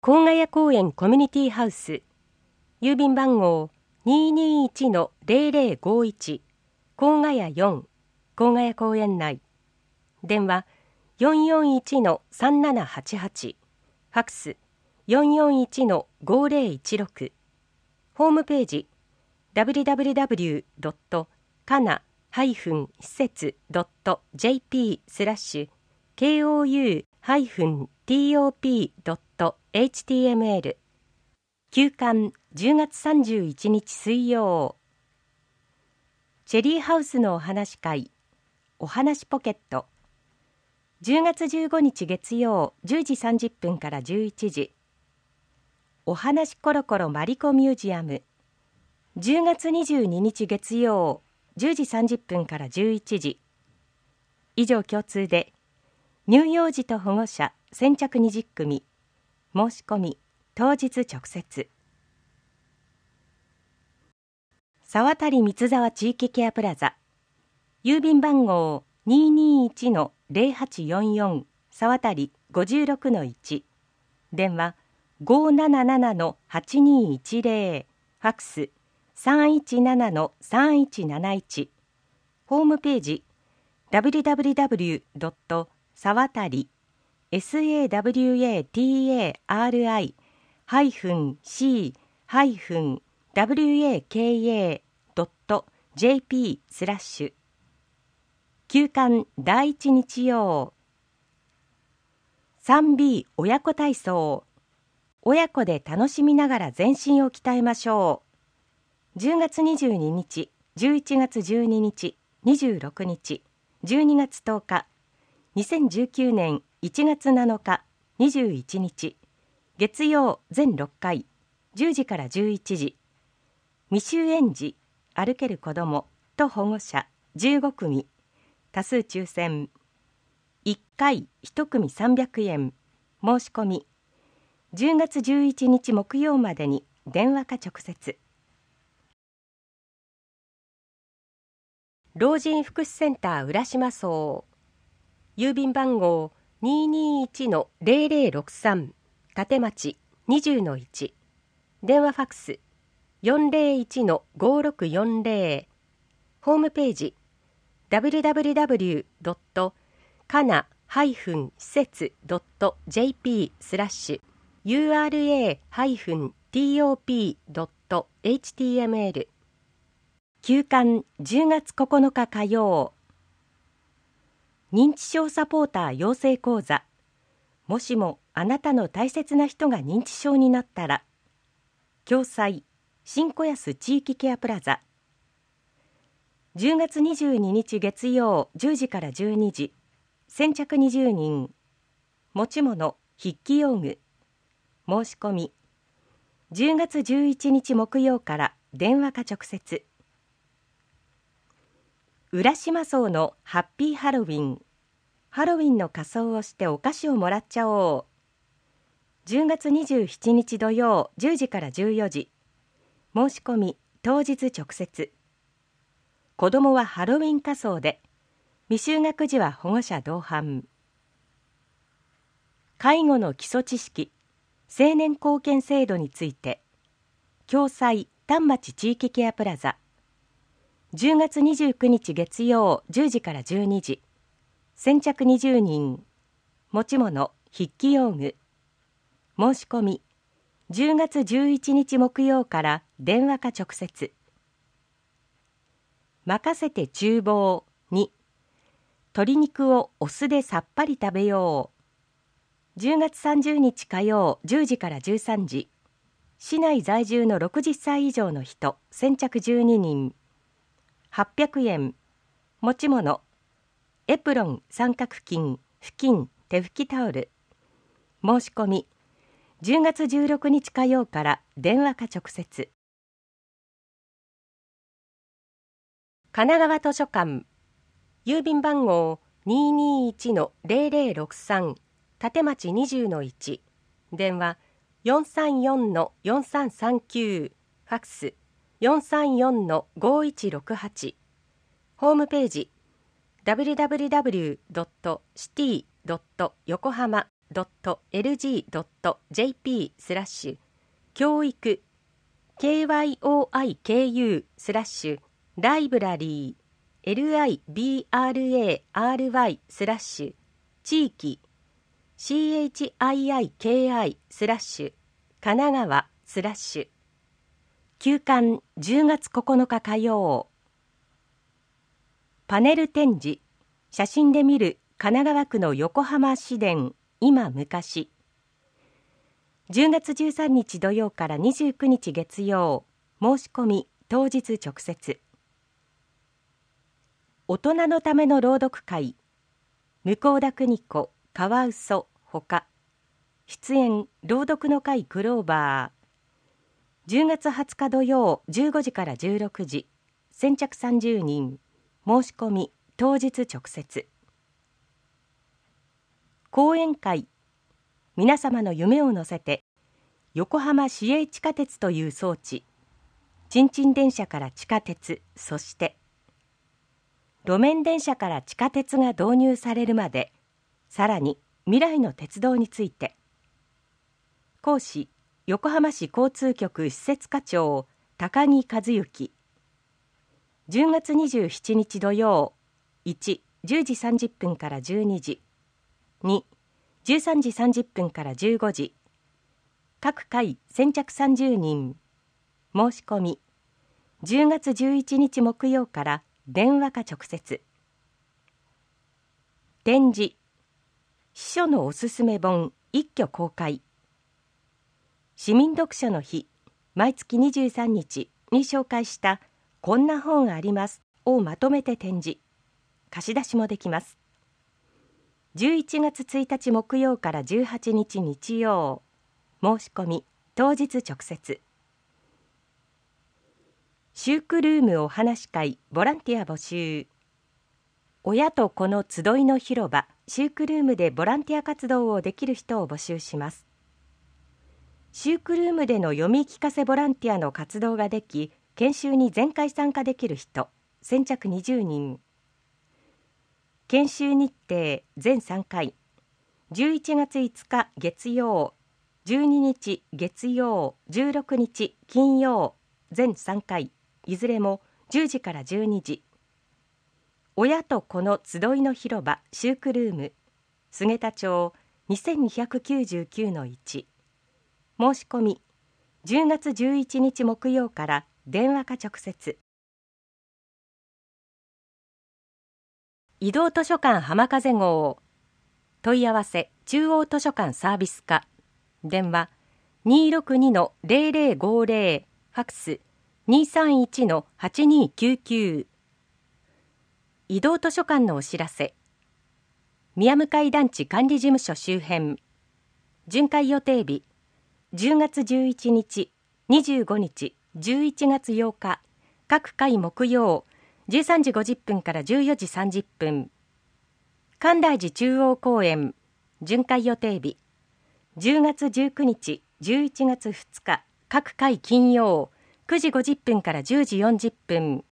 甲ヶ谷公園コミュニティハウス、郵便番号 221-0051 甲ヶ谷4、甲ヶ谷公園内、電話 441-3788、ファクス 441-5016、ホームページ www.kana-施設.jp/kou-top.html 休刊10月31日水曜。チェリーハウスのお話会、お話ポケット。10月15日月曜10時30分から11時。お話コロコロマリコミュージアム。10月22日月曜10時30分から11時。以上共通で、乳幼児と保護者先着20組。申し込み当日直接。沢渡三沢地域ケアプラザ、郵便番号 221-0844 沢渡 56-1、電話 577-8210、ファクス 317-3171、ホームページ www.sawatari-c-waka.jp/ 休刊第一日曜。 3B 親子体操、親子で楽しみながら全身を鍛えましょう。10月22日、11月12日、26日、12月10日、2019年1月7日、21日、月曜全6回、10時から11時。未就園児、歩ける子どもと保護者15組、多数抽選。1回1組300円。申し込み10月11日木曜までに電話か直接。老人福祉センター浦島荘、郵便番号 221-0063 立町 20-1、電話ファクス 401-5640、ホームページ www.kana-施設.jp/ura-top.html 休刊10月9日火曜。認知症サポーター養成講座。もしもあなたの大切な人が認知症になったら。共催新子安地域ケアプラザ。10月22日月曜10時から12時。先着20人。持ち物筆記用具。申し込み10月11日木曜から電話か直接。浦島荘のハッピーハロウィン。ハロウィンの仮装をしてお菓子をもらっちゃおう。10月27日土曜10時から14時。申し込み当日直接。子どもはハロウィン仮装で、未就学児は保護者同伴。介護の基礎知識、成年後見制度について。共催丹町地域ケアプラザ。10月29日月曜10時から12時。先着20人。持ち物筆記用具。申し込み10月11日木曜から電話か直接。任せて厨房に、鶏肉をお酢でさっぱり食べよう。10月30日火曜10時から13時。市内在住の60歳以上の人先着12人。800円。持ち物エプロン三角巾、布巾、手拭きタオル。申し込み10月16日火曜から電話か直接。神奈川図書館、郵便番号 221-0063 立町 20-1、電話 434-4339、ファクス 434-5168、ホームページ www.city.yokohama kyoiku.lg.jp 教育 kyoiku ライブラリー library 地域 chiiki 神奈川休刊10月9日火曜。パネル展示写真で見る神奈川区の横浜市電今昔。10月13日土曜から29日月曜。申し込み当日直接。大人のための朗読会向田邦子カワウソほか。出演朗読の会クローバー。10月20日土曜15時から16時。先着30人。申し込み当日直接。講演会皆様の夢を乗せて横浜市営地下鉄という装置、ちんちん電車から地下鉄、そして路面電車から地下鉄が導入されるまで、さらに未来の鉄道について。講師横浜市交通局施設課長高木和之。10月27日土曜。1、10時30分から12時。2、13時30分から15時。各回先着30人。申し込み10月11日木曜から電話か直接。展示司書のおすすめ本一挙公開。市民読書の日毎月23日に紹介したこんな本がありますをまとめて展示。貸し出しもできます。11月1日木曜から18日日曜。申し込み当日直接。シュークルームお話会ボランティア募集。親と子の集いの広場シュークルームでボランティア活動をできる人を募集します。シュークルームでの読み聞かせボランティアの活動ができ、研修に全会参加できる人、先着20人。研修日程全3回。11月5日月曜、12日月曜、16日金曜、全3回。いずれも10時から12時。親と子の集いの広場シュークルーム菅田町 2299-1。申し込み10月11日木曜から電話か直接。移動図書館浜風号。問い合わせ中央図書館サービス課。電話 262-0050。ファックス 231-8299。移動図書館のお知らせ。宮向団地管理事務所周辺。巡回予定日10月11日、25日、11月8日。各回木曜13時50分から14時30分。関大寺中央公園。巡回予定日10月19日、11月2日。各回金曜9時50分から10時40分。